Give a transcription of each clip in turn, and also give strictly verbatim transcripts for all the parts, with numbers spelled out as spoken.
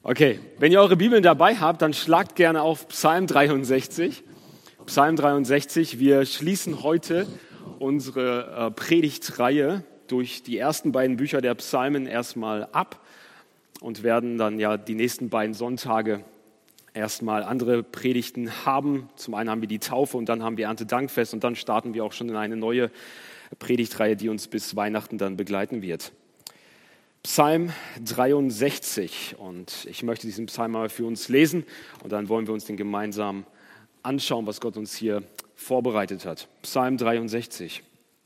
Okay, wenn ihr eure Bibeln dabei habt, dann schlagt gerne auf Psalm dreiundsechzig. Psalm dreiundsechzig, wir schließen heute unsere äh, Predigtreihe durch die ersten beiden Bücher der Psalmen erstmal ab und werden dann ja die nächsten beiden Sonntage erstmal andere Predigten haben. Zum einen haben wir die Taufe und dann haben wir Erntedankfest und dann starten wir auch schon in eine neue Predigtreihe, die uns bis Weihnachten dann begleiten wird. Psalm dreiundsechzig, und ich möchte diesen Psalm mal für uns lesen und dann wollen wir uns den gemeinsam anschauen, was Gott uns hier vorbereitet hat. Psalm dreiundsechzig.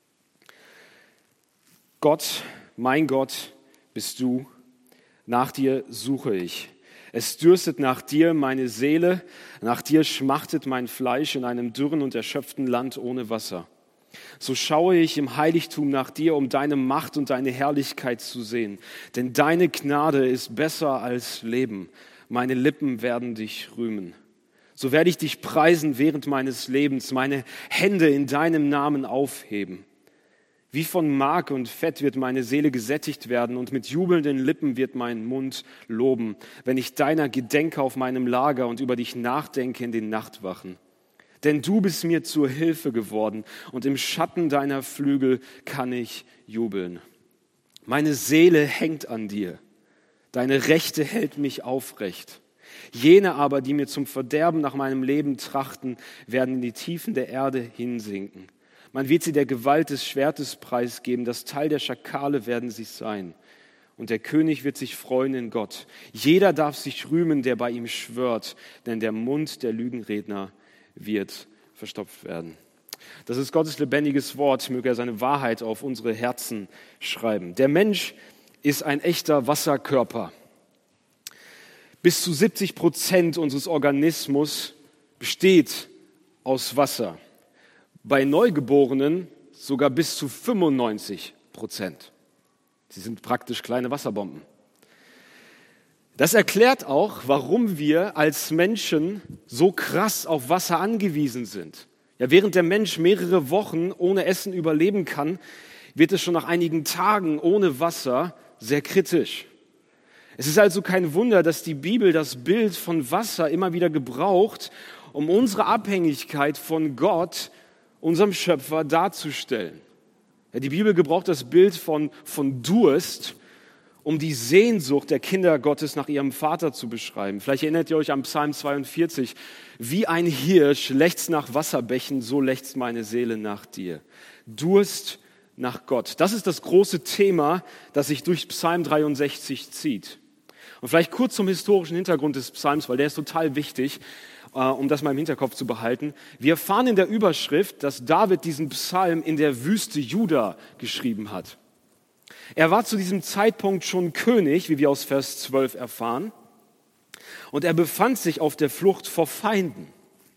Gott, mein Gott, bist du, nach dir suche ich. Es dürstet nach dir meine Seele, nach dir schmachtet mein Fleisch in einem dürren und erschöpften Land ohne Wasser. So schaue ich im Heiligtum nach dir, um deine Macht und deine Herrlichkeit zu sehen. Denn deine Gnade ist besser als Leben. Meine Lippen werden dich rühmen. So werde ich dich preisen während meines Lebens, meine Hände in deinem Namen aufheben. Wie von Mark und Fett wird meine Seele gesättigt werden und mit jubelnden Lippen wird mein Mund loben, wenn ich deiner gedenke auf meinem Lager und über dich nachdenke in den Nachtwachen. Denn du bist mir zur Hilfe geworden und im Schatten deiner Flügel kann ich jubeln. Meine Seele hängt an dir, deine Rechte hält mich aufrecht. Jene aber, die mir zum Verderben nach meinem Leben trachten, werden in die Tiefen der Erde hinsinken. Man wird sie der Gewalt des Schwertes preisgeben, das Teil der Schakale werden sie sein. Und der König wird sich freuen in Gott. Jeder darf sich rühmen, der bei ihm schwört, denn der Mund der Lügenredner wird verstopft werden. Das ist Gottes lebendiges Wort, möge er seine Wahrheit auf unsere Herzen schreiben. Der Mensch ist ein echter Wasserkörper. Bis zu siebzig Prozent unseres Organismus besteht aus Wasser. Bei Neugeborenen sogar bis zu fünfundneunzig Prozent. Sie sind praktisch kleine Wasserbomben. Das erklärt auch, warum wir als Menschen so krass auf Wasser angewiesen sind. Ja, während der Mensch mehrere Wochen ohne Essen überleben kann, wird es schon nach einigen Tagen ohne Wasser sehr kritisch. Es ist also kein Wunder, dass die Bibel das Bild von Wasser immer wieder gebraucht, um unsere Abhängigkeit von Gott, unserem Schöpfer, darzustellen. Ja, die Bibel gebraucht das Bild von, von Durst, um die Sehnsucht der Kinder Gottes nach ihrem Vater zu beschreiben. Vielleicht erinnert ihr euch an Psalm zweiundvierzig. Wie ein Hirsch lechzt nach Wasserbächen, so lechzt meine Seele nach dir. Durst nach Gott. Das ist das große Thema, das sich durch Psalm dreiundsechzig zieht. Und vielleicht kurz zum historischen Hintergrund des Psalms, weil der ist total wichtig, um das mal im Hinterkopf zu behalten. Wir erfahren in der Überschrift, dass David diesen Psalm in der Wüste Juda geschrieben hat. Er war zu diesem Zeitpunkt schon König, wie wir aus Vers zwölf erfahren, und er befand sich auf der Flucht vor Feinden.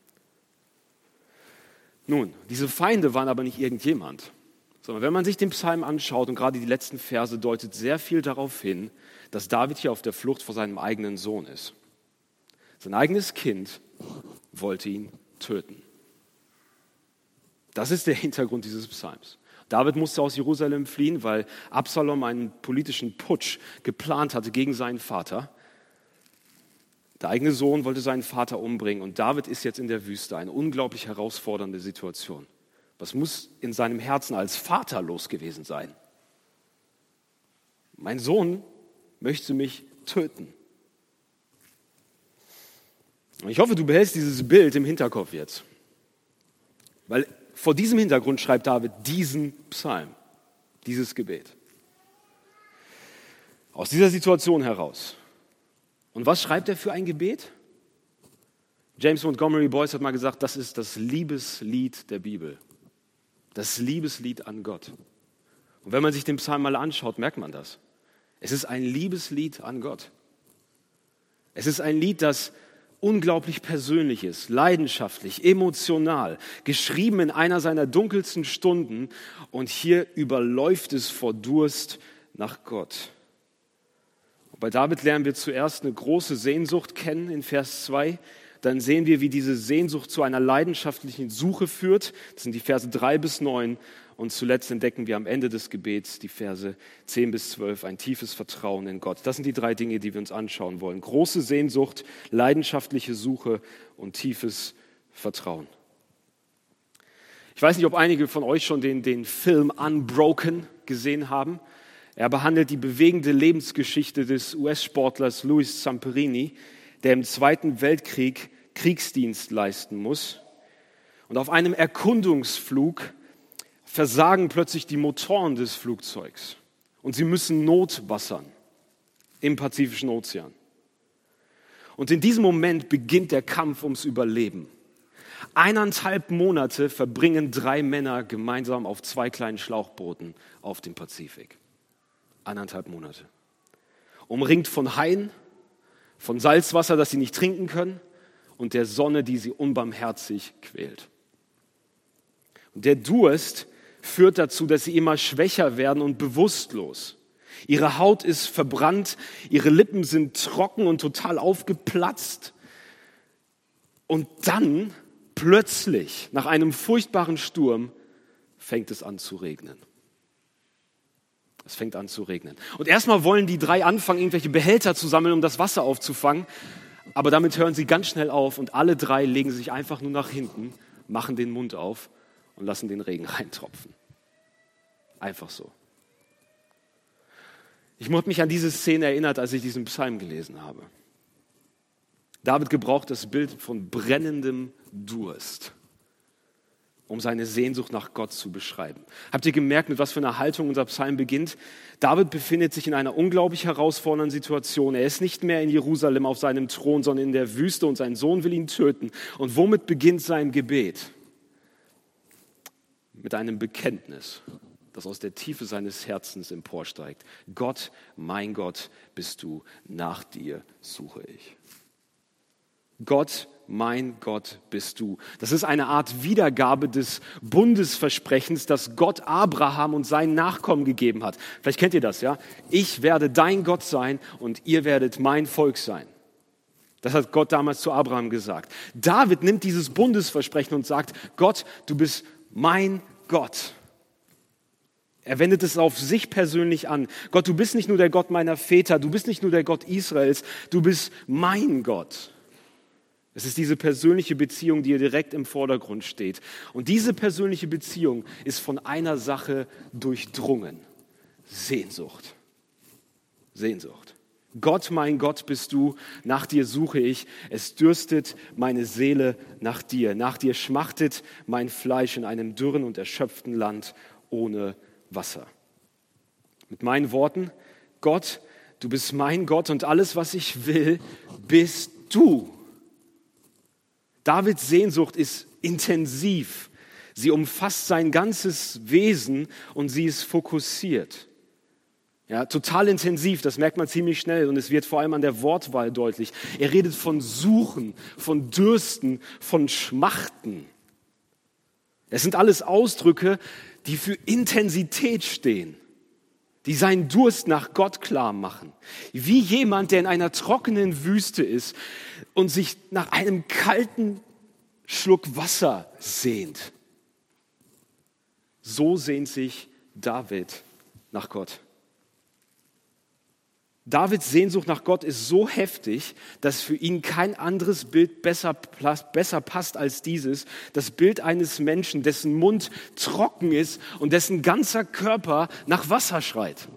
Nun, diese Feinde waren aber nicht irgendjemand, sondern wenn man sich den Psalm anschaut, und gerade die letzten Verse deutet sehr viel darauf hin, dass David hier auf der Flucht vor seinem eigenen Sohn ist. Sein eigenes Kind wollte ihn töten. Das ist der Hintergrund dieses Psalms. David musste aus Jerusalem fliehen, weil Absalom einen politischen Putsch geplant hatte gegen seinen Vater. Der eigene Sohn wollte seinen Vater umbringen und David ist jetzt in der Wüste. Eine unglaublich herausfordernde Situation. Was muss in seinem Herzen als Vater los gewesen sein? Mein Sohn möchte mich töten. Und ich hoffe, du behältst dieses Bild im Hinterkopf jetzt. Weil vor diesem Hintergrund schreibt David diesen Psalm, dieses Gebet. Aus dieser Situation heraus. Und was schreibt er für ein Gebet? James Montgomery Boyce hat mal gesagt, das ist das Liebeslied der Bibel. Das Liebeslied an Gott. Und wenn man sich den Psalm mal anschaut, merkt man das. Es ist ein Liebeslied an Gott. Es ist ein Lied, das unglaublich persönlich ist, leidenschaftlich, emotional, geschrieben in einer seiner dunkelsten Stunden und hier überläuft es vor Durst nach Gott. Und bei David lernen wir zuerst eine große Sehnsucht kennen in Vers zwei, dann sehen wir, wie diese Sehnsucht zu einer leidenschaftlichen Suche führt, das sind die Verse drei bis neun Und zuletzt entdecken wir am Ende des Gebets die Verse zehn bis zwölf, ein tiefes Vertrauen in Gott. Das sind die drei Dinge, die wir uns anschauen wollen. Große Sehnsucht, leidenschaftliche Suche und tiefes Vertrauen. Ich weiß nicht, ob einige von euch schon den, den Film Unbroken gesehen haben. Er behandelt die bewegende Lebensgeschichte des U S-Sportlers Louis Zamperini, der im Zweiten Weltkrieg Kriegsdienst leisten muss. Und auf einem Erkundungsflug versagen plötzlich die Motoren des Flugzeugs und sie müssen notwassern im Pazifischen Ozean. Und in diesem Moment beginnt der Kampf ums Überleben. Eineinhalb Monate verbringen drei Männer gemeinsam auf zwei kleinen Schlauchbooten auf dem Pazifik. Eineinhalb Monate. Umringt von Haien, von Salzwasser, das sie nicht trinken können und der Sonne, die sie unbarmherzig quält. Und der Durst führt dazu, dass sie immer schwächer werden und bewusstlos. Ihre Haut ist verbrannt, ihre Lippen sind trocken und total aufgeplatzt. Und dann, plötzlich, nach einem furchtbaren Sturm, fängt es an zu regnen. Es fängt an zu regnen. Und erstmal wollen die drei anfangen, irgendwelche Behälter zu sammeln, um das Wasser aufzufangen. Aber damit hören sie ganz schnell auf und alle drei legen sich einfach nur nach hinten, machen den Mund auf und lassen den Regen reintropfen. Einfach so. Ich habe mich an diese Szene erinnert, als ich diesen Psalm gelesen habe. David gebraucht das Bild von brennendem Durst, um seine Sehnsucht nach Gott zu beschreiben. Habt ihr gemerkt, mit was für einer Haltung unser Psalm beginnt? David befindet sich in einer unglaublich herausfordernden Situation. Er ist nicht mehr in Jerusalem auf seinem Thron, sondern in der Wüste und sein Sohn will ihn töten. Und womit beginnt sein Gebet? Mit einem Bekenntnis, das aus der Tiefe seines Herzens emporsteigt. Gott, mein Gott, bist du, nach dir suche ich. Gott, mein Gott, bist du. Das ist eine Art Wiedergabe des Bundesversprechens, das Gott Abraham und seinen Nachkommen gegeben hat. Vielleicht kennt ihr das, ja? Ich werde dein Gott sein und ihr werdet mein Volk sein. Das hat Gott damals zu Abraham gesagt. David nimmt dieses Bundesversprechen und sagt, Gott, du bist mein Gott. Er wendet es auf sich persönlich an. Gott, du bist nicht nur der Gott meiner Väter, du bist nicht nur der Gott Israels, du bist mein Gott. Es ist diese persönliche Beziehung, die hier direkt im Vordergrund steht. Und diese persönliche Beziehung ist von einer Sache durchdrungen. Sehnsucht. Sehnsucht. Gott, mein Gott bist du, nach dir suche ich. Es dürstet meine Seele nach dir. Nach dir schmachtet mein Fleisch in einem dürren und erschöpften Land ohne Wasser. Mit meinen Worten, Gott, du bist mein Gott und alles, was ich will, bist du. Davids Sehnsucht ist intensiv. Sie umfasst sein ganzes Wesen und sie ist fokussiert. Ja, total intensiv, das merkt man ziemlich schnell und es wird vor allem an der Wortwahl deutlich. Er redet von Suchen, von Dürsten, von Schmachten. Es sind alles Ausdrücke, die für Intensität stehen, die seinen Durst nach Gott klar machen. Wie jemand, der in einer trockenen Wüste ist und sich nach einem kalten Schluck Wasser sehnt. So sehnt sich David nach Gott. Davids Sehnsucht nach Gott ist so heftig, dass für ihn kein anderes Bild besser, besser passt als dieses. Das Bild eines Menschen, dessen Mund trocken ist und dessen ganzer Körper nach Wasser schreit.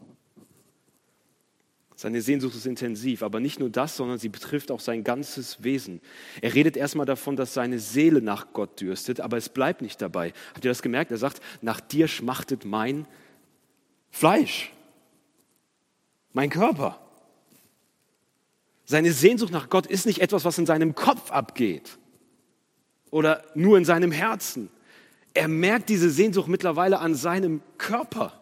Seine Sehnsucht ist intensiv, aber nicht nur das, sondern sie betrifft auch sein ganzes Wesen. Er redet erstmal davon, dass seine Seele nach Gott dürstet, aber es bleibt nicht dabei. Habt ihr das gemerkt? Er sagt, nach dir schmachtet mein Fleisch. Mein Körper. Seine Sehnsucht nach Gott ist nicht etwas, was in seinem Kopf abgeht oder nur in seinem Herzen. Er merkt diese Sehnsucht mittlerweile an seinem Körper.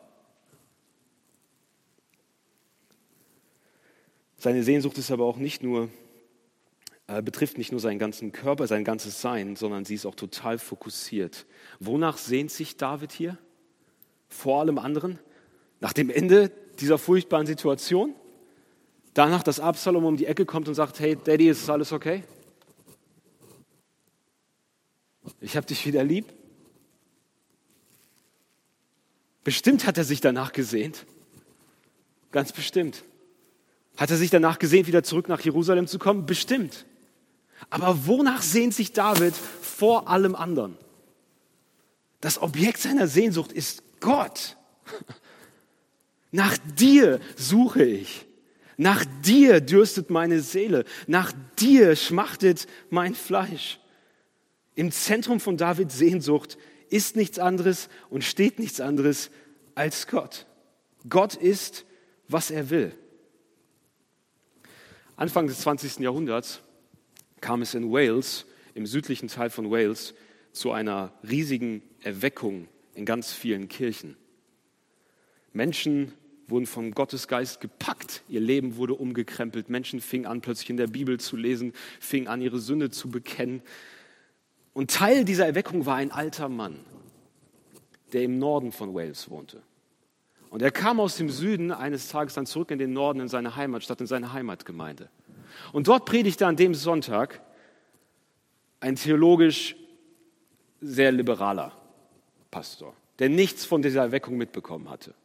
Seine Sehnsucht ist aber auch nicht nur, äh, betrifft nicht nur seinen ganzen Körper, sein ganzes Sein, sondern sie ist auch total fokussiert. Wonach sehnt sich David hier? Vor allem anderen? Nach dem Ende dieser furchtbaren Situation, danach, dass Absalom um die Ecke kommt und sagt, hey Daddy, ist alles okay? Ich habe dich wieder lieb. Bestimmt hat er sich danach gesehnt. Ganz bestimmt. Hat er sich danach gesehnt, wieder zurück nach Jerusalem zu kommen? Bestimmt. Aber wonach sehnt sich David vor allem anderen? Das Objekt seiner Sehnsucht ist Gott. Nach dir suche ich. Nach dir dürstet meine Seele. Nach dir schmachtet mein Fleisch. Im Zentrum von Davids Sehnsucht ist nichts anderes und steht nichts anderes als Gott. Gott ist, was er will. Anfang des zwanzigsten Jahrhunderts kam es in Wales, im südlichen Teil von Wales, zu einer riesigen Erweckung in ganz vielen Kirchen. Menschen wurden vom Gottesgeist gepackt, ihr Leben wurde umgekrempelt, Menschen fingen an, plötzlich in der Bibel zu lesen, fingen an, ihre Sünde zu bekennen. Und Teil dieser Erweckung war ein alter Mann, der im Norden von Wales wohnte. Und er kam aus dem Süden eines Tages dann zurück in den Norden, in seine Heimatstadt, in seine Heimatgemeinde. Und dort predigte an dem Sonntag ein theologisch sehr liberaler Pastor, der nichts von dieser Erweckung mitbekommen hatte.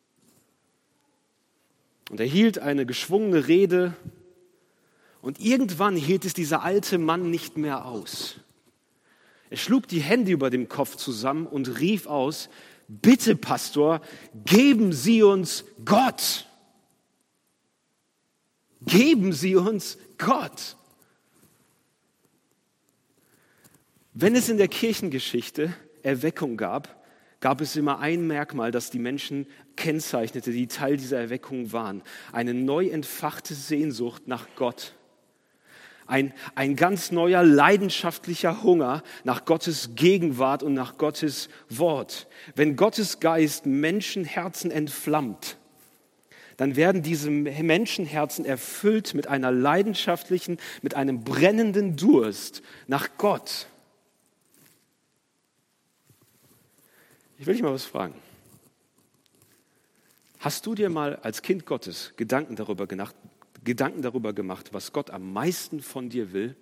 Und er hielt eine geschwungene Rede und irgendwann hielt es dieser alte Mann nicht mehr aus. Er schlug die Hände über dem Kopf zusammen und rief aus: Bitte, Pastor, geben Sie uns Gott. Geben Sie uns Gott. Wenn es in der Kirchengeschichte Erweckung gab, gab es immer ein Merkmal, das die Menschen kennzeichnete, die Teil dieser Erweckung waren. Eine neu entfachte Sehnsucht nach Gott. Ein, ein ganz neuer, leidenschaftlicher Hunger nach Gottes Gegenwart und nach Gottes Wort. Wenn Gottes Geist Menschenherzen entflammt, dann werden diese Menschenherzen erfüllt mit einer leidenschaftlichen, mit einem brennenden Durst nach Gott. Ich will dich mal was fragen. Hast du dir mal als Kind Gottes Gedanken darüber gemacht, Gedanken darüber gemacht, was Gott am meisten von dir will?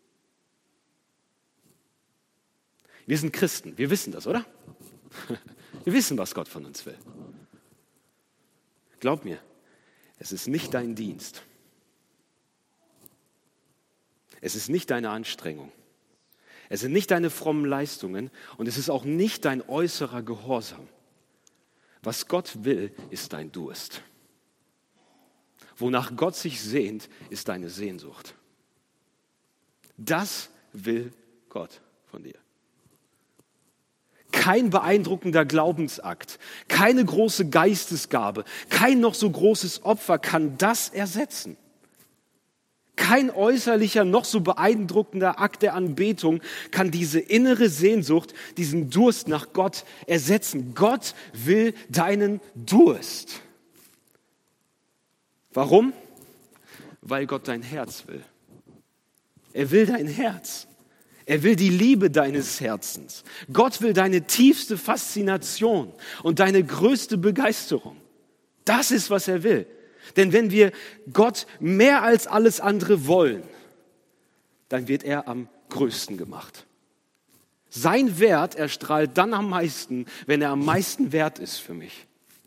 Wir sind Christen, wir wissen das, oder? Wir wissen, was Gott von uns will. Glaub mir, es ist nicht dein Dienst. Es ist nicht deine Anstrengung. Es sind nicht deine frommen Leistungen und es ist auch nicht dein äußerer Gehorsam. Was Gott will, ist dein Durst. Wonach Gott sich sehnt, ist deine Sehnsucht. Das will Gott von dir. Kein beeindruckender Glaubensakt, keine große Geistesgabe, kein noch so großes Opfer kann das ersetzen. Kein äußerlicher, noch so beeindruckender Akt der Anbetung kann diese innere Sehnsucht, diesen Durst nach Gott ersetzen. Gott will deinen Durst. Warum? Weil Gott dein Herz will. Er will dein Herz. Er will die Liebe deines Herzens. Gott will deine tiefste Faszination und deine größte Begeisterung. Das ist, was er will. Denn wenn wir Gott mehr als alles andere wollen, dann wird er am größten gemacht. Sein Wert erstrahlt dann am meisten, wenn er am meisten wert ist für mich.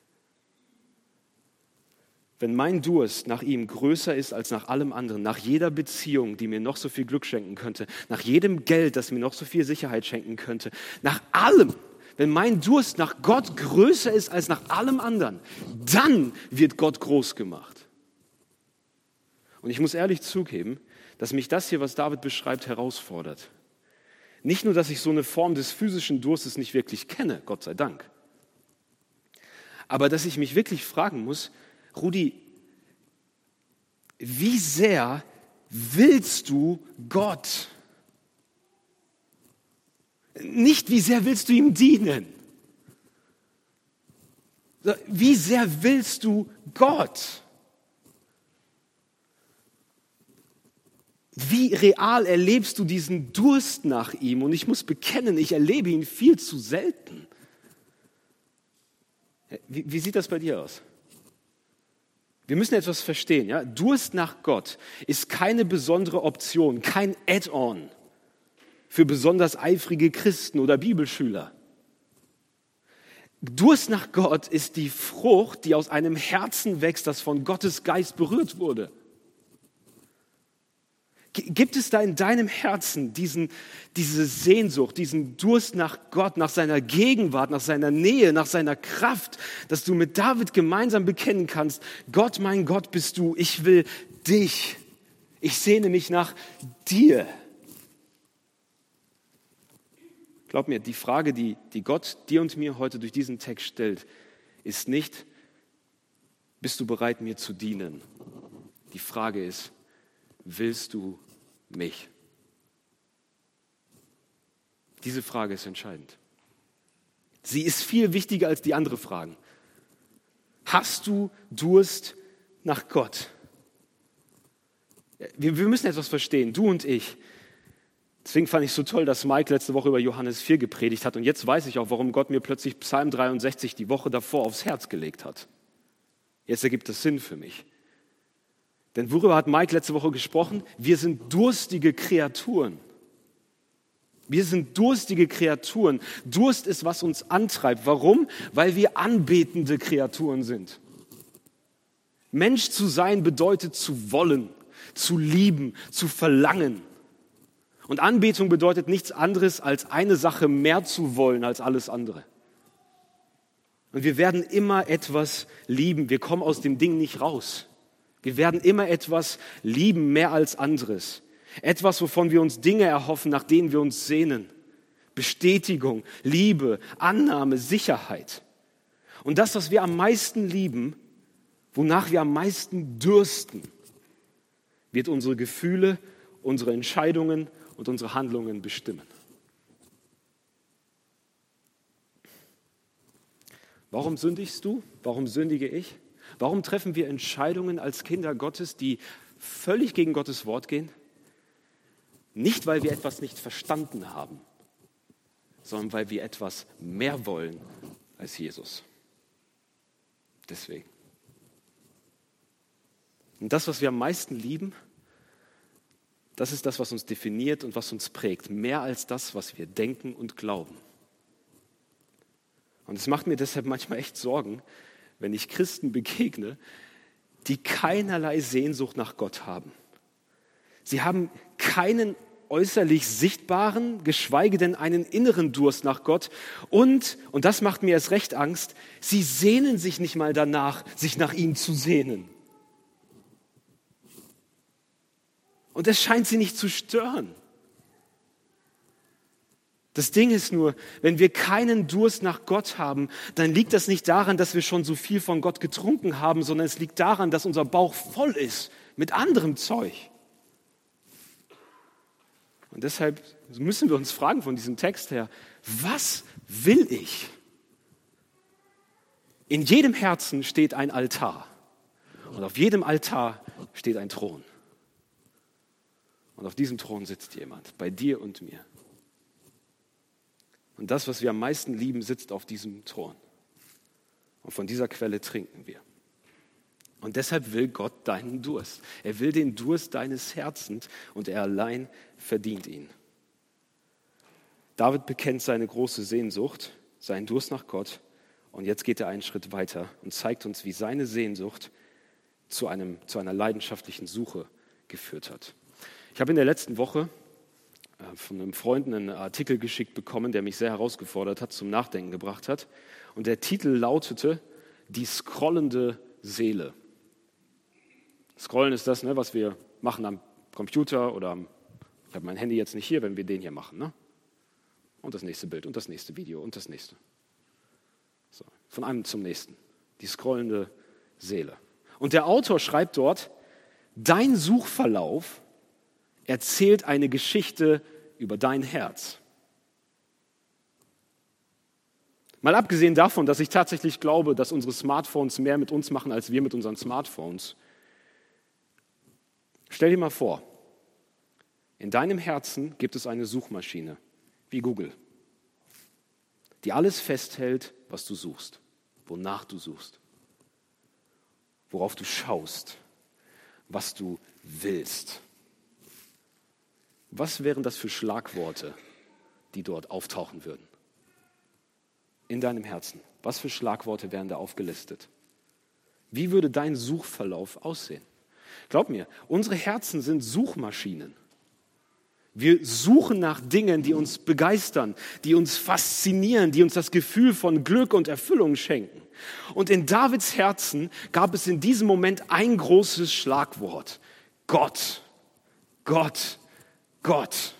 Wenn mein Durst nach ihm größer ist als nach allem anderen, nach jeder Beziehung, die mir noch so viel Glück schenken könnte, nach jedem Geld, das mir noch so viel Sicherheit schenken könnte, nach allem, wenn mein Durst nach Gott größer ist als nach allem anderen, dann wird Gott groß gemacht. Und ich muss ehrlich zugeben, dass mich das hier, was David beschreibt, herausfordert. Nicht nur, dass ich so eine Form des physischen Durstes nicht wirklich kenne, Gott sei Dank, aber dass ich mich wirklich fragen muss, Rudi, wie sehr willst du Gott? Nicht, wie sehr willst du ihm dienen? Wie sehr willst du Gott? Wie real erlebst du diesen Durst nach ihm? Und ich muss bekennen, ich erlebe ihn viel zu selten. Wie, wie sieht das bei dir aus? Wir müssen etwas verstehen. Ja? Durst nach Gott ist keine besondere Option, kein Add-on für besonders eifrige Christen oder Bibelschüler. Durst nach Gott ist die Frucht, die aus einem Herzen wächst, das von Gottes Geist berührt wurde. Gibt es da in deinem Herzen diesen, diese Sehnsucht, diesen Durst nach Gott, nach seiner Gegenwart, nach seiner Nähe, nach seiner Kraft, dass du mit David gemeinsam bekennen kannst, Gott, mein Gott bist du, ich will dich, ich sehne mich nach dir. Glaub mir, die Frage, die, die Gott dir und mir heute durch diesen Text stellt, ist nicht, bist du bereit, mir zu dienen? Die Frage ist, willst du mich? Diese Frage ist entscheidend. Sie ist viel wichtiger als die anderen Fragen. Hast du Durst nach Gott? Wir, wir müssen etwas verstehen, du und ich. Deswegen fand ich es so toll, dass Mike letzte Woche über Johannes vier gepredigt hat. Und jetzt weiß ich auch, warum Gott mir plötzlich Psalm dreiundsechzig die Woche davor aufs Herz gelegt hat. Jetzt ergibt es Sinn für mich. Denn worüber hat Mike letzte Woche gesprochen? Wir sind durstige Kreaturen. Wir sind durstige Kreaturen. Durst ist, was uns antreibt. Warum? Weil wir anbetende Kreaturen sind. Mensch zu sein bedeutet zu wollen, zu lieben, zu verlangen. Und Anbetung bedeutet nichts anderes, als eine Sache mehr zu wollen als alles andere. Und wir werden immer etwas lieben. Wir kommen aus dem Ding nicht raus. Wir werden immer etwas lieben, mehr als anderes. Etwas, wovon wir uns Dinge erhoffen, nach denen wir uns sehnen. Bestätigung, Liebe, Annahme, Sicherheit. Und das, was wir am meisten lieben, wonach wir am meisten dürsten, wird unsere Gefühle, unsere Entscheidungen und unsere Handlungen bestimmen. Warum sündigst du? Warum sündige ich? Warum treffen wir Entscheidungen als Kinder Gottes, die völlig gegen Gottes Wort gehen? Nicht, weil wir etwas nicht verstanden haben, sondern weil wir etwas mehr wollen als Jesus. Deswegen. Und das, was wir am meisten lieben, das ist das, was uns definiert und was uns prägt. Mehr als das, was wir denken und glauben. Und es macht mir deshalb manchmal echt Sorgen, wenn ich Christen begegne, die keinerlei Sehnsucht nach Gott haben. Sie haben keinen äußerlich sichtbaren, geschweige denn einen inneren Durst nach Gott. Und, und das macht mir erst recht Angst, sie sehnen sich nicht mal danach, sich nach ihm zu sehnen. Und es scheint sie nicht zu stören. Das Ding ist nur, wenn wir keinen Durst nach Gott haben, dann liegt das nicht daran, dass wir schon so viel von Gott getrunken haben, sondern es liegt daran, dass unser Bauch voll ist mit anderem Zeug. Und deshalb müssen wir uns fragen von diesem Text her, was will ich? In jedem Herzen steht ein Altar und auf jedem Altar steht ein Thron. Und auf diesem Thron sitzt jemand, bei dir und mir. Und das, was wir am meisten lieben, sitzt auf diesem Thron. Und von dieser Quelle trinken wir. Und deshalb will Gott deinen Durst. Er will den Durst deines Herzens und er allein verdient ihn. David bekennt seine große Sehnsucht, seinen Durst nach Gott. Und jetzt geht er einen Schritt weiter und zeigt uns, wie seine Sehnsucht zu, einem, zu einer leidenschaftlichen Suche geführt hat. Ich habe in der letzten Woche von einem Freund einen Artikel geschickt bekommen, der mich sehr herausgefordert hat, zum Nachdenken gebracht hat. Und der Titel lautete, die scrollende Seele. Scrollen ist das, ne, was wir machen am Computer oder am, ich habe mein Handy jetzt nicht hier, wenn wir den hier machen. Ne? Und das nächste Bild und das nächste Video und das nächste. So, von einem zum nächsten. Die scrollende Seele. Und der Autor schreibt dort, dein Suchverlauf erzählt eine Geschichte über dein Herz. Mal abgesehen davon, dass ich tatsächlich glaube, dass unsere Smartphones mehr mit uns machen, als wir mit unseren Smartphones. Stell dir mal vor, in deinem Herzen gibt es eine Suchmaschine, wie Google, die alles festhält, was du suchst, wonach du suchst, worauf du schaust, was du willst. Was wären das für Schlagworte, die dort auftauchen würden? In deinem Herzen. Was für Schlagworte wären da aufgelistet? Wie würde dein Suchverlauf aussehen? Glaub mir, unsere Herzen sind Suchmaschinen. Wir suchen nach Dingen, die uns begeistern, die uns faszinieren, die uns das Gefühl von Glück und Erfüllung schenken. Und in Davids Herzen gab es in diesem Moment ein großes Schlagwort. Gott, Gott, Gott.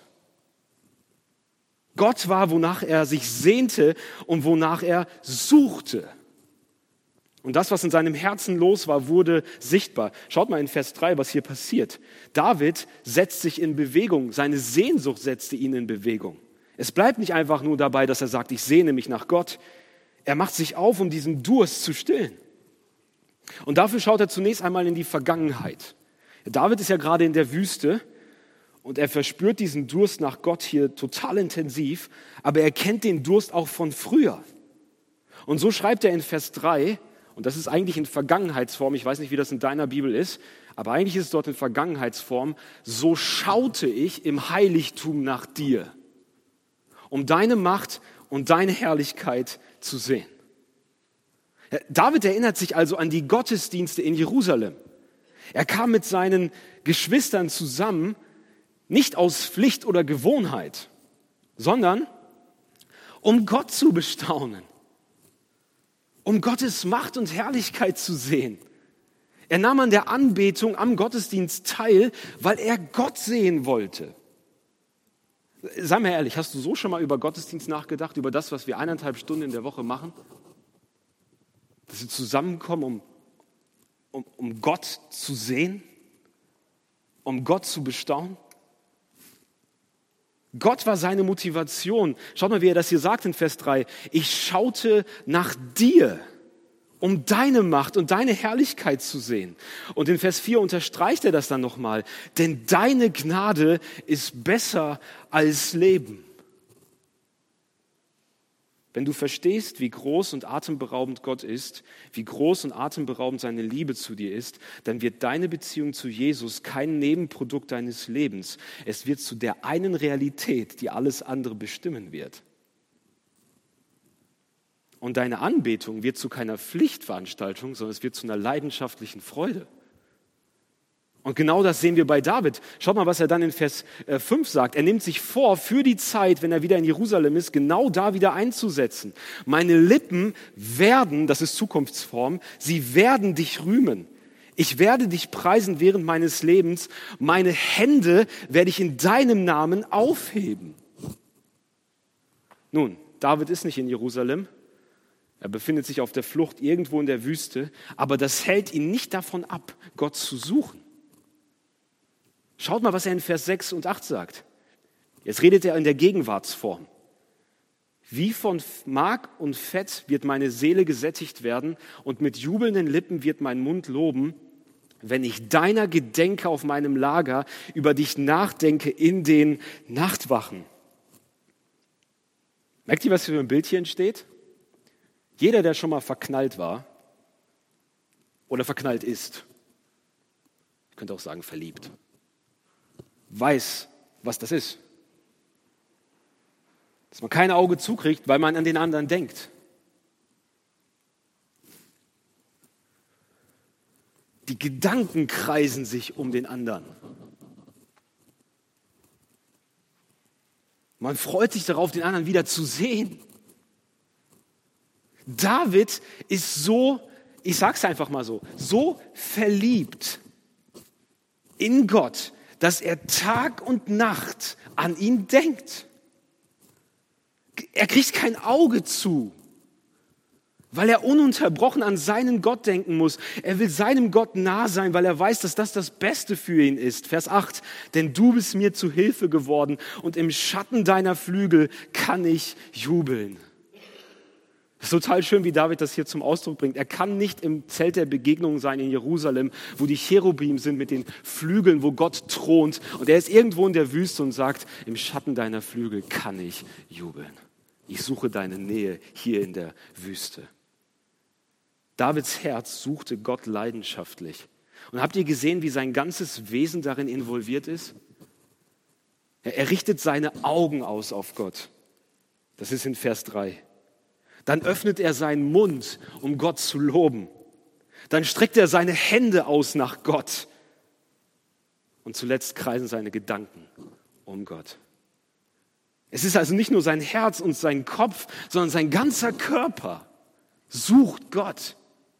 Gott war, wonach er sich sehnte und wonach er suchte. Und das, was in seinem Herzen los war, wurde sichtbar. Schaut mal in Vers drei, was hier passiert. David setzt sich in Bewegung. Seine Sehnsucht setzte ihn in Bewegung. Es bleibt nicht einfach nur dabei, dass er sagt, ich sehne mich nach Gott. Er macht sich auf, um diesen Durst zu stillen. Und dafür schaut er zunächst einmal in die Vergangenheit. David ist ja gerade in der Wüste und er verspürt diesen Durst nach Gott hier total intensiv, aber er kennt den Durst auch von früher. Und so schreibt er in Vers drei, und das ist eigentlich in Vergangenheitsform, ich weiß nicht, wie das in deiner Bibel ist, aber eigentlich ist es dort in Vergangenheitsform, so schaute ich im Heiligtum nach dir, um deine Macht und deine Herrlichkeit zu sehen. David erinnert sich also an die Gottesdienste in Jerusalem. Er kam mit seinen Geschwistern zusammen, nicht aus Pflicht oder Gewohnheit, sondern um Gott zu bestaunen. Um Gottes Macht und Herrlichkeit zu sehen. Er nahm an der Anbetung am Gottesdienst teil, weil er Gott sehen wollte. Sei mir ehrlich, hast du so schon mal über Gottesdienst nachgedacht, über das, was wir eineinhalb Stunden in der Woche machen? Dass wir zusammenkommen, um, um, um Gott zu sehen, um Gott zu bestaunen? Gott war seine Motivation. Schaut mal, wie er das hier sagt in Vers drei. Ich schaute nach dir, um deine Macht und deine Herrlichkeit zu sehen. Und in Vers vier unterstreicht er das dann nochmal. Denn deine Gnade ist besser als Leben. Wenn du verstehst, wie groß und atemberaubend Gott ist, wie groß und atemberaubend seine Liebe zu dir ist, dann wird deine Beziehung zu Jesus kein Nebenprodukt deines Lebens. Es wird zu der einen Realität, die alles andere bestimmen wird. Und deine Anbetung wird zu keiner Pflichtveranstaltung, sondern es wird zu einer leidenschaftlichen Freude. Und genau das sehen wir bei David. Schaut mal, was er dann in Vers fünf sagt. Er nimmt sich vor, für die Zeit, wenn er wieder in Jerusalem ist, genau da wieder einzusetzen. Meine Lippen werden, das ist Zukunftsform, sie werden dich rühmen. Ich werde dich preisen während meines Lebens. Meine Hände werde ich in deinem Namen aufheben. Nun, David ist nicht in Jerusalem. Er befindet sich auf der Flucht irgendwo in der Wüste. Aber das hält ihn nicht davon ab, Gott zu suchen. Schaut mal, was er in Vers sechs und acht sagt. Jetzt redet er in der Gegenwartsform. Wie von Mark und Fett wird meine Seele gesättigt werden und mit jubelnden Lippen wird mein Mund loben, wenn ich deiner gedenke auf meinem Lager, über dich nachdenke in den Nachtwachen. Merkt ihr, was für ein Bild hier entsteht? Jeder, der schon mal verknallt war oder verknallt ist, ich könnte auch sagen verliebt, weiß, was das ist. Dass man kein Auge zukriegt, weil man an den anderen denkt. Die Gedanken kreisen sich um den anderen. Man freut sich darauf, den anderen wieder zu sehen. David ist so, ich sag's einfach mal so, so verliebt in Gott, dass er Tag und Nacht an ihn denkt. Er kriegt kein Auge zu, weil er ununterbrochen an seinen Gott denken muss. Er will seinem Gott nah sein, weil er weiß, dass das das Beste für ihn ist. Vers acht, denn du bist mir zu Hilfe geworden und im Schatten deiner Flügel kann ich jubeln. Das ist total schön, wie David das hier zum Ausdruck bringt. Er kann nicht im Zelt der Begegnung sein in Jerusalem, wo die Cherubim sind mit den Flügeln, wo Gott thront. Und er ist irgendwo in der Wüste und sagt, im Schatten deiner Flügel kann ich jubeln. Ich suche deine Nähe hier in der Wüste. Davids Herz suchte Gott leidenschaftlich. Und habt ihr gesehen, wie sein ganzes Wesen darin involviert ist? Er richtet seine Augen aus auf Gott. Das ist in Vers drei. Dann öffnet er seinen Mund, um Gott zu loben. Dann streckt er seine Hände aus nach Gott. Und zuletzt kreisen seine Gedanken um Gott. Es ist also nicht nur sein Herz und sein Kopf, sondern sein ganzer Körper sucht Gott.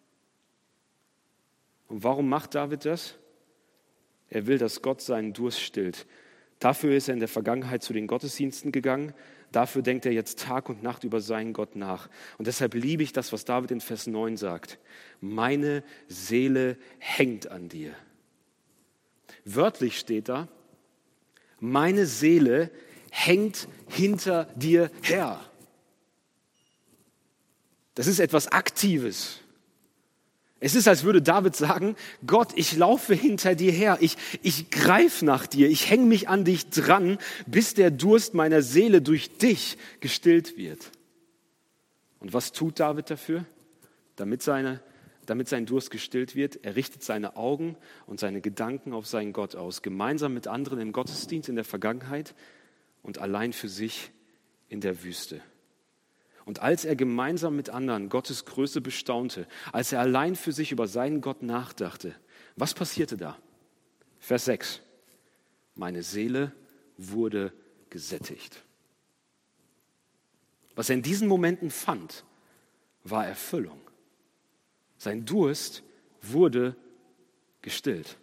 Und warum macht David das? Er will, dass Gott seinen Durst stillt. Dafür ist er in der Vergangenheit zu den Gottesdiensten gegangen. Dafür denkt er jetzt Tag und Nacht über seinen Gott nach. Und deshalb liebe ich das, was David in Vers neun sagt. Meine Seele hängt an dir. Wörtlich steht da, meine Seele hängt hinter dir her. Das ist etwas Aktives. Es ist, als würde David sagen, Gott, ich laufe hinter dir her, ich, ich greife nach dir, ich hänge mich an dich dran, bis der Durst meiner Seele durch dich gestillt wird. Und was tut David dafür? Damit, seine, damit sein Durst gestillt wird, er richtet seine Augen und seine Gedanken auf seinen Gott aus, gemeinsam mit anderen im Gottesdienst in der Vergangenheit und allein für sich in der Wüste. Und als er gemeinsam mit anderen Gottes Größe bestaunte, als er allein für sich über seinen Gott nachdachte, was passierte da? Vers sechs. Meine Seele wurde gesättigt. Was er in diesen Momenten fand, war Erfüllung. Sein Durst wurde gestillt.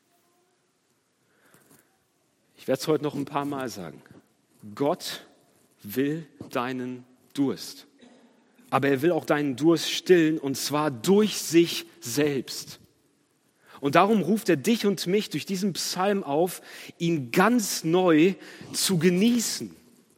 Ich werde es heute noch ein paar Mal sagen. Gott will deinen Durst. Aber er will auch deinen Durst stillen, und zwar durch sich selbst. Und darum ruft er dich und mich durch diesen Psalm auf, ihn ganz neu zu genießen.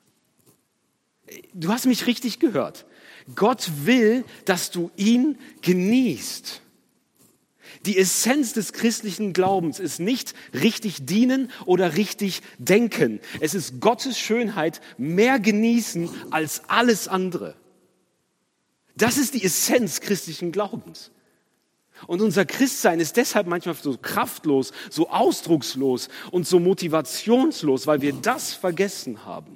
Du hast mich richtig gehört. Gott will, dass du ihn genießt. Die Essenz des christlichen Glaubens ist nicht richtig dienen oder richtig denken. Es ist Gottes Schönheit mehr genießen als alles andere. Das ist die Essenz christlichen Glaubens. Und unser Christsein ist deshalb manchmal so kraftlos, so ausdruckslos und so motivationslos, weil wir das vergessen haben.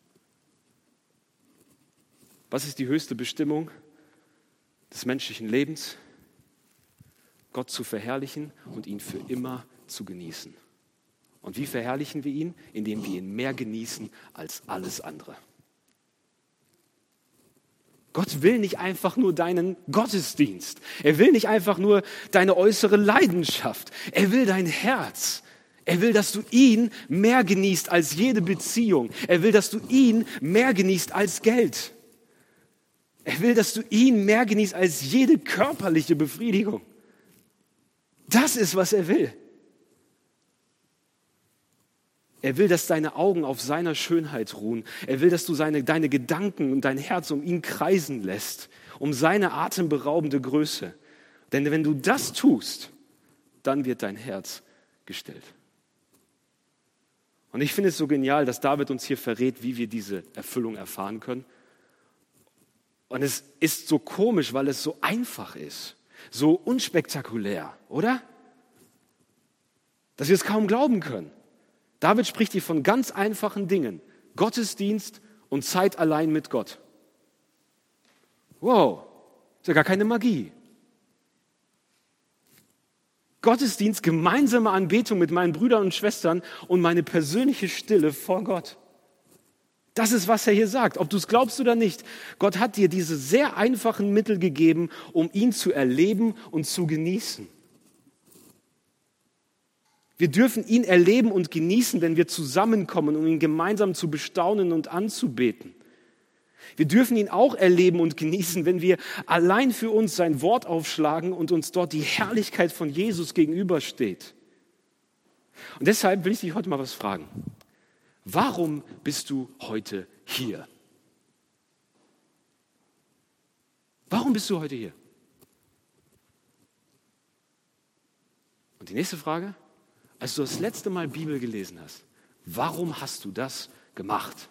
Was ist die höchste Bestimmung des menschlichen Lebens? Gott zu verherrlichen und ihn für immer zu genießen. Und wie verherrlichen wir ihn? Indem wir ihn mehr genießen als alles andere. Gott will nicht einfach nur deinen Gottesdienst. Er will nicht einfach nur deine äußere Leidenschaft. Er will dein Herz. Er will, dass du ihn mehr genießt als jede Beziehung. Er will, dass du ihn mehr genießt als Geld. Er will, dass du ihn mehr genießt als jede körperliche Befriedigung. Das ist, was er will. Er will, dass deine Augen auf seiner Schönheit ruhen. Er will, dass du seine, deine Gedanken und dein Herz um ihn kreisen lässt, um seine atemberaubende Größe. Denn wenn du das tust, dann wird dein Herz gestillt. Und ich finde es so genial, dass David uns hier verrät, wie wir diese Erfüllung erfahren können. Und es ist so komisch, weil es so einfach ist. So unspektakulär, oder? Dass wir es kaum glauben können. David spricht hier von ganz einfachen Dingen. Gottesdienst und Zeit allein mit Gott. Wow, ist ja gar keine Magie. Gottesdienst, gemeinsame Anbetung mit meinen Brüdern und Schwestern und meine persönliche Stille vor Gott. Das ist, was er hier sagt, ob du es glaubst oder nicht. Gott hat dir diese sehr einfachen Mittel gegeben, um ihn zu erleben und zu genießen. Wir dürfen ihn erleben und genießen, wenn wir zusammenkommen, um ihn gemeinsam zu bestaunen und anzubeten. Wir dürfen ihn auch erleben und genießen, wenn wir allein für uns sein Wort aufschlagen und uns dort die Herrlichkeit von Jesus gegenübersteht. Und deshalb will ich dich heute mal was fragen. Warum bist du heute hier? Warum bist du heute hier? Und die nächste Frage, als du das letzte Mal Bibel gelesen hast, warum hast du das gemacht?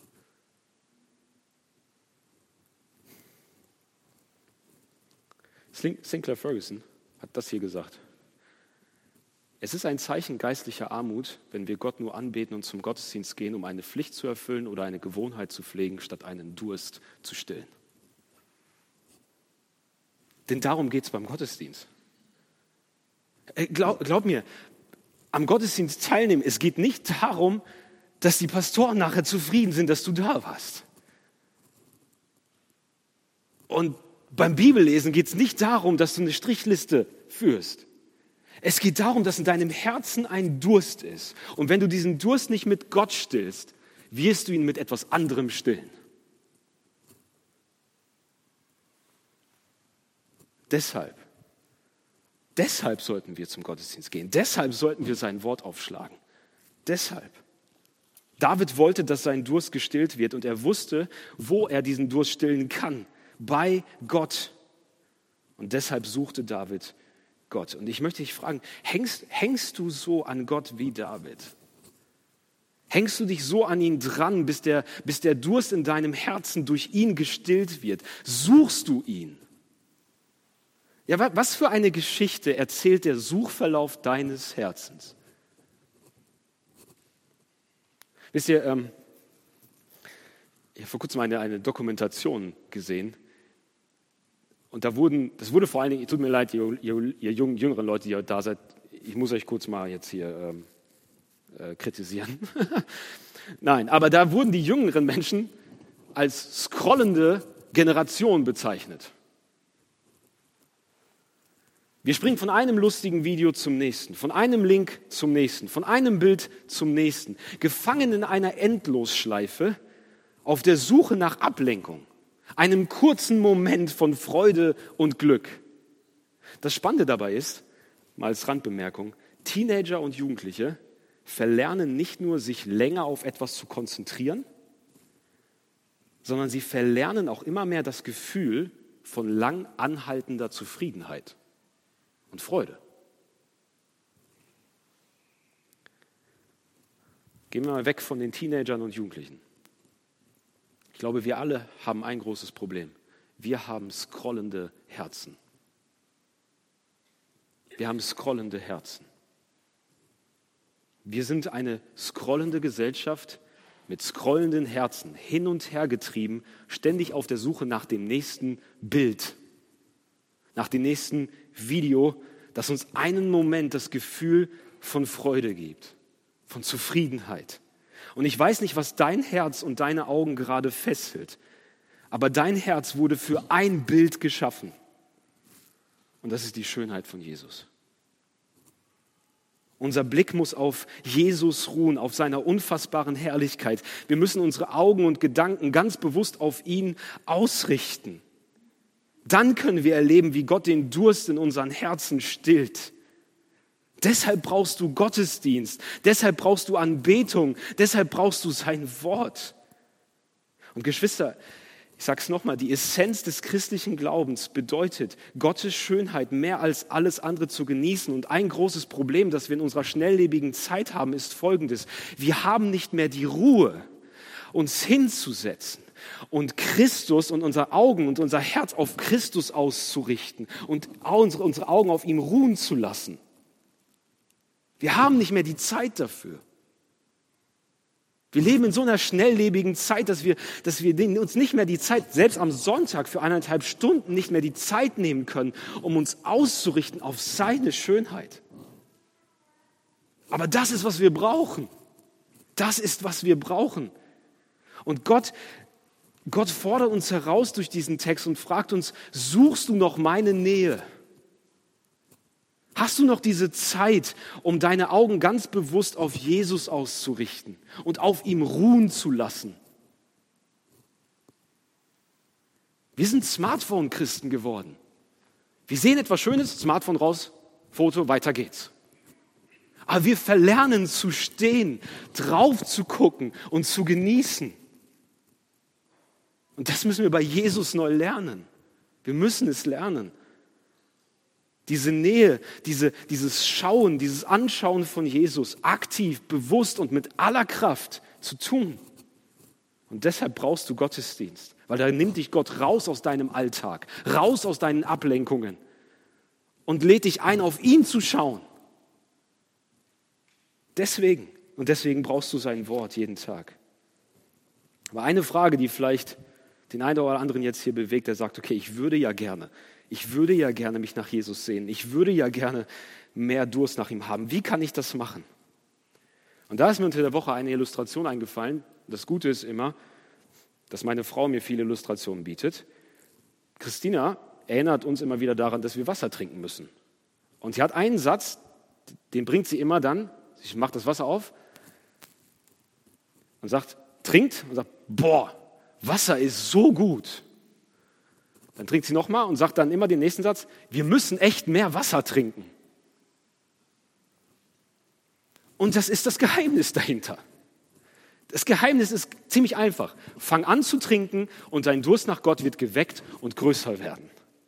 Sinclair Ferguson hat das hier gesagt. Es ist ein Zeichen geistlicher Armut, wenn wir Gott nur anbeten und zum Gottesdienst gehen, um eine Pflicht zu erfüllen oder eine Gewohnheit zu pflegen, statt einen Durst zu stillen. Denn darum geht es beim Gottesdienst. Glaub, glaub mir, am Gottesdienst teilnehmen, es geht nicht darum, dass die Pastoren nachher zufrieden sind, dass du da warst. Und beim Bibellesen geht es nicht darum, dass du eine Strichliste führst. Es geht darum, dass in deinem Herzen ein Durst ist. Und wenn du diesen Durst nicht mit Gott stillst, wirst du ihn mit etwas anderem stillen. Deshalb, deshalb sollten wir zum Gottesdienst gehen. Deshalb sollten wir sein Wort aufschlagen. Deshalb. David wollte, dass sein Durst gestillt wird und er wusste, wo er diesen Durst stillen kann. Bei Gott. Und deshalb suchte David Gott. Und ich möchte dich fragen, hängst, hängst du so an Gott wie David? Hängst du dich so an ihn dran, bis der, bis der Durst in deinem Herzen durch ihn gestillt wird? Suchst du ihn? Ja, was für eine Geschichte erzählt der Suchverlauf deines Herzens? Wisst ihr, ähm, ich habe vor kurzem eine, eine Dokumentation gesehen. Und da wurden, das wurde vor allen Dingen, tut mir leid, ihr, ihr, ihr jungen, jüngeren Leute, die da seid, ich muss euch kurz mal jetzt hier ähm, äh, kritisieren. Nein, aber da wurden die jüngeren Menschen als scrollende Generation bezeichnet. Wir springen von einem lustigen Video zum nächsten, von einem Link zum nächsten, von einem Bild zum nächsten, gefangen in einer Endlosschleife auf der Suche nach Ablenkung, einem kurzen Moment von Freude und Glück. Das Spannende dabei ist, mal als Randbemerkung, Teenager und Jugendliche verlernen nicht nur, sich länger auf etwas zu konzentrieren, sondern sie verlernen auch immer mehr das Gefühl von lang anhaltender Zufriedenheit und Freude. Gehen wir mal weg von den Teenagern und Jugendlichen. Ich glaube, wir alle haben ein großes Problem. Wir haben scrollende Herzen. Wir haben scrollende Herzen. Wir sind eine scrollende Gesellschaft mit scrollenden Herzen, hin und her getrieben, ständig auf der Suche nach dem nächsten Bild, nach dem nächsten Video, das uns einen Moment das Gefühl von Freude gibt, von Zufriedenheit. Und ich weiß nicht, was dein Herz und deine Augen gerade festhält, aber dein Herz wurde für ein Bild geschaffen. Und das ist die Schönheit von Jesus. Unser Blick muss auf Jesus ruhen, auf seiner unfassbaren Herrlichkeit. Wir müssen unsere Augen und Gedanken ganz bewusst auf ihn ausrichten. Dann können wir erleben, wie Gott den Durst in unseren Herzen stillt. Deshalb brauchst du Gottesdienst, deshalb brauchst du Anbetung, deshalb brauchst du sein Wort. Und Geschwister, ich sage es nochmal, die Essenz des christlichen Glaubens bedeutet, Gottes Schönheit mehr als alles andere zu genießen. Und ein großes Problem, das wir in unserer schnelllebigen Zeit haben, ist folgendes. Wir haben nicht mehr die Ruhe, uns hinzusetzen und Christus und unser Augen und unser Herz auf Christus auszurichten und unsere, unsere Augen auf ihm ruhen zu lassen. Wir haben nicht mehr die Zeit dafür. Wir leben in so einer schnelllebigen Zeit, dass wir, dass wir uns nicht mehr die Zeit, selbst am Sonntag für eineinhalb Stunden nicht mehr die Zeit nehmen können, um uns auszurichten auf seine Schönheit. Aber das ist, was wir brauchen. Das ist, was wir brauchen. Und Gott, Gott fordert uns heraus durch diesen Text und fragt uns, suchst du noch meine Nähe? Hast du noch diese Zeit, um deine Augen ganz bewusst auf Jesus auszurichten und auf ihm ruhen zu lassen? Wir sind Smartphone-Christen geworden. Wir sehen etwas Schönes, Smartphone raus, Foto, weiter geht's. Aber wir verlernen zu stehen, drauf zu gucken und zu genießen. Und das müssen wir bei Jesus neu lernen. Wir müssen es lernen. Diese Nähe, diese, dieses Schauen, dieses Anschauen von Jesus aktiv, bewusst und mit aller Kraft zu tun. Und deshalb brauchst du Gottesdienst, weil da nimmt dich Gott raus aus deinem Alltag, raus aus deinen Ablenkungen und lädt dich ein, auf ihn zu schauen. Deswegen, und deswegen brauchst du sein Wort jeden Tag. Aber eine Frage, die vielleicht den einen oder anderen jetzt hier bewegt, der sagt, okay, ich würde ja gerne, Ich würde ja gerne mich nach Jesus sehen. Ich würde ja gerne mehr Durst nach ihm haben. Wie kann ich das machen? Und da ist mir unter der Woche eine Illustration eingefallen. Das Gute ist immer, dass meine Frau mir viele Illustrationen bietet. Christina erinnert uns immer wieder daran, dass wir Wasser trinken müssen. Und sie hat einen Satz, den bringt sie immer dann. Sie macht das Wasser auf und sagt, trinkt und sagt, boah, Wasser ist so gut. Dann trinkt sie nochmal und sagt dann immer den nächsten Satz, wir müssen echt mehr Wasser trinken. Und das ist das Geheimnis dahinter. Das Geheimnis ist ziemlich einfach. Fang an zu trinken und dein Durst nach Gott wird geweckt und größer werden.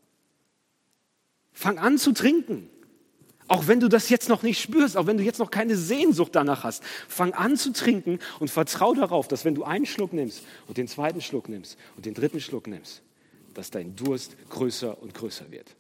Fang an zu trinken. Auch wenn du das jetzt noch nicht spürst, auch wenn du jetzt noch keine Sehnsucht danach hast. Fang an zu trinken und vertrau darauf, dass wenn du einen Schluck nimmst und den zweiten Schluck nimmst und den dritten Schluck nimmst, dass dein Durst größer und größer wird.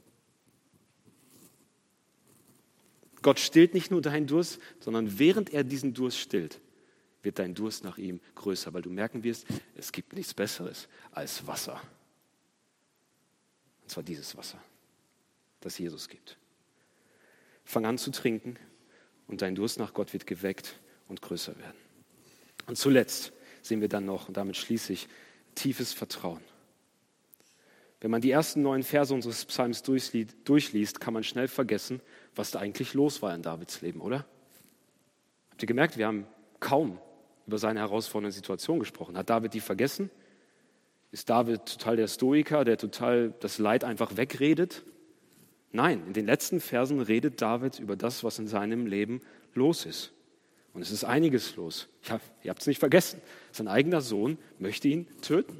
Gott stillt nicht nur deinen Durst, sondern während er diesen Durst stillt, wird dein Durst nach ihm größer, weil du merken wirst, es gibt nichts Besseres als Wasser. Und zwar dieses Wasser, das Jesus gibt. Fang an zu trinken und dein Durst nach Gott wird geweckt und größer werden. Und zuletzt sehen wir dann noch, und damit schließe ich, tiefes Vertrauen. Wenn man die ersten neun Verse unseres Psalms durchliest, kann man schnell vergessen, was da eigentlich los war in Davids Leben, oder? Habt ihr gemerkt, wir haben kaum über seine herausfordernde Situation gesprochen. Hat David die vergessen? Ist David total der Stoiker, der total das Leid einfach wegredet? Nein, in den letzten Versen redet David über das, was in seinem Leben los ist. Und es ist einiges los. Ja, ihr habt es nicht vergessen. Sein eigener Sohn möchte ihn töten.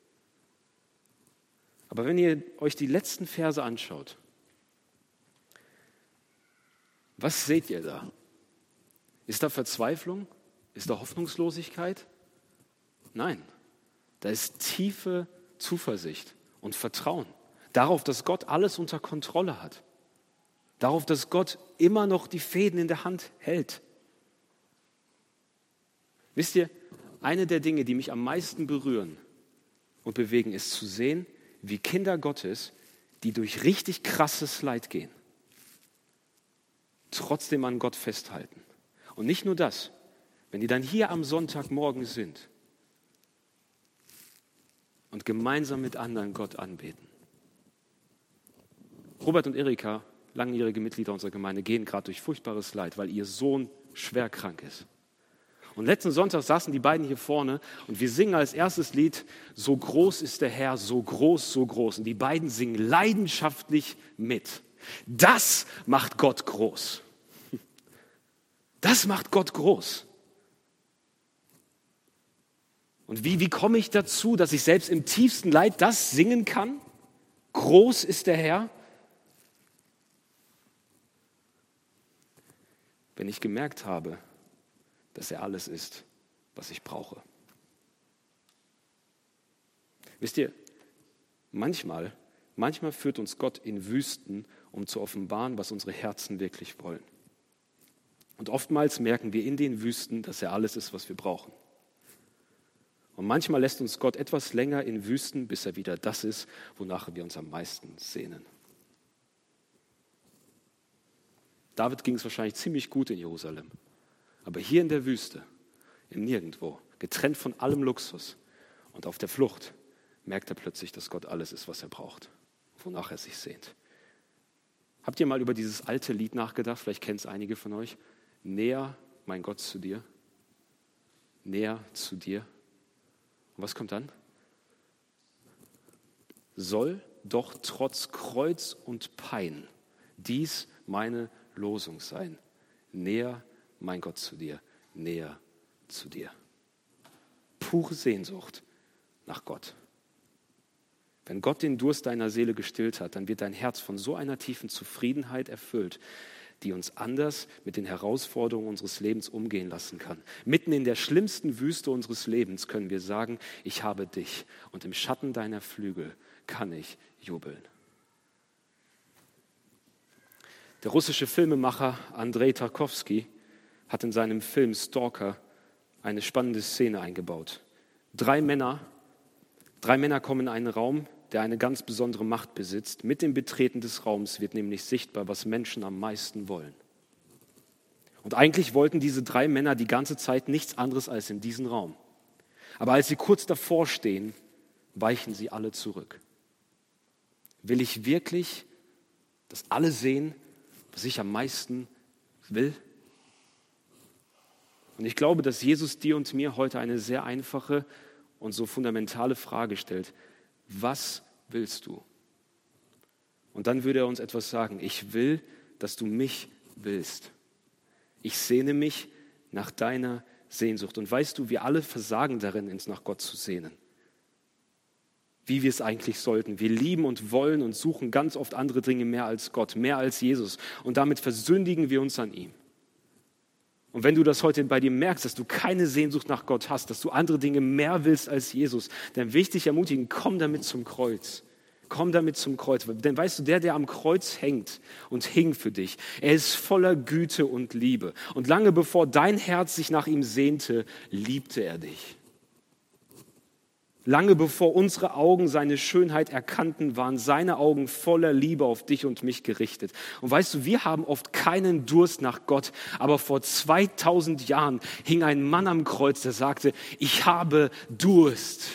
Aber wenn ihr euch die letzten Verse anschaut, was seht ihr da? Ist da Verzweiflung? Ist da Hoffnungslosigkeit? Nein, da ist tiefe Zuversicht und Vertrauen darauf, dass Gott alles unter Kontrolle hat. Darauf, dass Gott immer noch die Fäden in der Hand hält. Wisst ihr, eine der Dinge, die mich am meisten berühren und bewegen, ist zu sehen, wie Kinder Gottes, die durch richtig krasses Leid gehen, trotzdem an Gott festhalten. Und nicht nur das, wenn die dann hier am Sonntagmorgen sind und gemeinsam mit anderen Gott anbeten. Robert und Erika, langjährige Mitglieder unserer Gemeinde, gehen gerade durch furchtbares Leid, weil ihr Sohn schwer krank ist. Und letzten Sonntag saßen die beiden hier vorne und wir singen als erstes Lied, so groß ist der Herr, so groß, so groß. Und die beiden singen leidenschaftlich mit. Das macht Gott groß. Das macht Gott groß. Und wie, wie komme ich dazu, dass ich selbst im tiefsten Leid das singen kann? Groß ist der Herr. Wenn ich gemerkt habe, dass er alles ist, was ich brauche. Wisst ihr, manchmal, manchmal führt uns Gott in Wüsten, um zu offenbaren, was unsere Herzen wirklich wollen. Und oftmals merken wir in den Wüsten, dass er alles ist, was wir brauchen. Und manchmal lässt uns Gott etwas länger in Wüsten, bis er wieder das ist, wonach wir uns am meisten sehnen. David ging es wahrscheinlich ziemlich gut in Jerusalem. Aber hier in der Wüste, im Nirgendwo, getrennt von allem Luxus und auf der Flucht, merkt er plötzlich, dass Gott alles ist, was er braucht, wonach er sich sehnt. Habt ihr mal über dieses alte Lied nachgedacht? Vielleicht kennen es einige von euch. Näher, mein Gott, zu dir. Näher zu dir. Und was kommt dann? Soll doch trotz Kreuz und Pein dies meine Losung sein. Näher, mein Gott, zu dir, näher zu dir. Pure Sehnsucht nach Gott. Wenn Gott den Durst deiner Seele gestillt hat, dann wird dein Herz von so einer tiefen Zufriedenheit erfüllt, die uns anders mit den Herausforderungen unseres Lebens umgehen lassen kann. Mitten in der schlimmsten Wüste unseres Lebens können wir sagen, ich habe dich und im Schatten deiner Flügel kann ich jubeln. Der russische Filmemacher Andrei Tarkowski hat in seinem Film Stalker eine spannende Szene eingebaut. Drei Männer, drei Männer kommen in einen Raum, der eine ganz besondere Macht besitzt. Mit dem Betreten des Raums wird nämlich sichtbar, was Menschen am meisten wollen. Und eigentlich wollten diese drei Männer die ganze Zeit nichts anderes als in diesen Raum. Aber als sie kurz davor stehen, weichen sie alle zurück. Will ich wirklich, dass alle sehen, was ich am meisten will? Und ich glaube, dass Jesus dir und mir heute eine sehr einfache und so fundamentale Frage stellt. Was willst du? Und dann würde er uns etwas sagen. Ich will, dass du mich willst. Ich sehne mich nach deiner Sehnsucht. Und weißt du, wir alle versagen darin, uns nach Gott zu sehnen. Wie wir es eigentlich sollten. Wir lieben und wollen und suchen ganz oft andere Dinge mehr als Gott, mehr als Jesus. Und damit versündigen wir uns an ihm. Und wenn du das heute bei dir merkst, dass du keine Sehnsucht nach Gott hast, dass du andere Dinge mehr willst als Jesus, dann will ich dich ermutigen, komm damit zum Kreuz. Komm damit zum Kreuz. Denn weißt du, der, der am Kreuz hängt und hing für dich, er ist voller Güte und Liebe. Und lange bevor dein Herz sich nach ihm sehnte, liebte er dich. Lange bevor unsere Augen seine Schönheit erkannten, waren seine Augen voller Liebe auf dich und mich gerichtet. Und weißt du, wir haben oft keinen Durst nach Gott, aber vor zweitausend Jahren hing ein Mann am Kreuz, der sagte, ich habe Durst.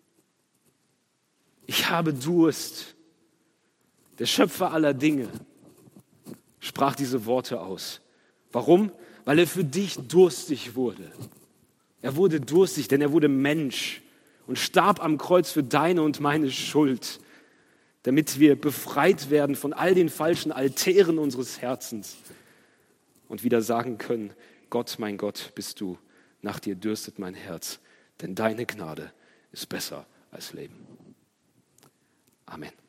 Ich habe Durst. Der Schöpfer aller Dinge sprach diese Worte aus. Warum? Weil er für dich durstig wurde. Er wurde durstig, denn er wurde Mensch. Und starb am Kreuz für deine und meine Schuld, damit wir befreit werden von all den falschen Altären unseres Herzens und wieder sagen können, Gott, mein Gott, bist du, nach dir dürstet mein Herz, denn deine Gnade ist besser als Leben. Amen.